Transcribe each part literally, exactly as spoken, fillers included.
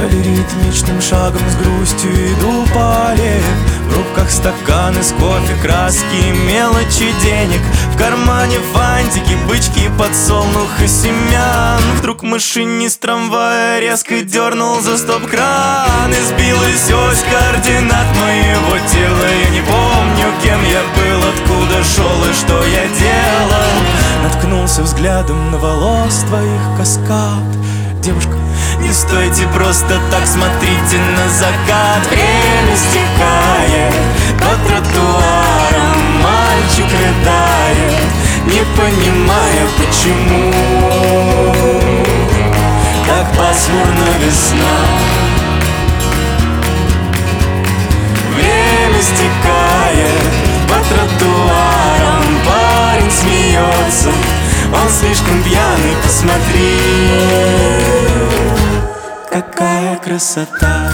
Полиритмичным шагом с грустью иду по аллее. В руках стаканы с кофе, краски, мелочи денег. В кармане фантики, бычки, подсолнух и семян. Вдруг машинист трамвая резко дернул за стоп-кран, и сбилась ось координат моего тела. Я не помню, кем я был, откуда шел и что я делал. Наткнулся взглядом на волос твоих каскад. Девушка, не стойте просто так, смотрите на закат. Время стекает по тротуарам, мальчик рыдает, не понимая, почему так пасмурно весна. Время стекает по тротуарам, парень смеется, он слишком пьяный, посмотри, какая красота.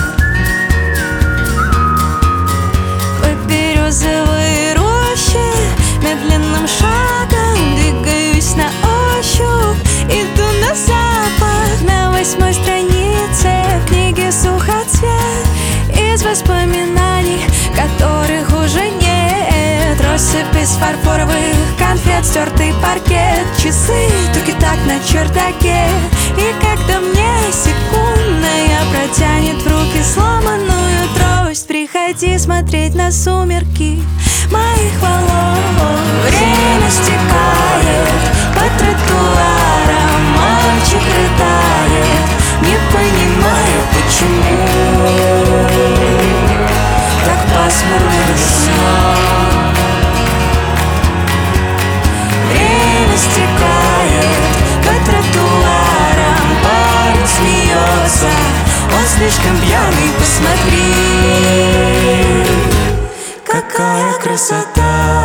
По березовой роще медленным шагом двигаюсь на ощупь, иду на запах. На восьмой странице книги сухоцвет из воспоминаний, которых уже нет. Россыпь из фарфоровых конфет, стертый паркет, часы, туки-так на чердаке. И когда мне секундная протянет в руки сломанную трость, приходи смотреть на сумерки моих волос. Время стекает по тротуарам, мальчик рыдает, не понимая, почему так пасмурно весна. Время стекает по тротуарам, парень смеется, он слишком пьяный, посмотри, какая красота.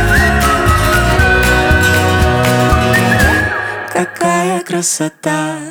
Какая красота.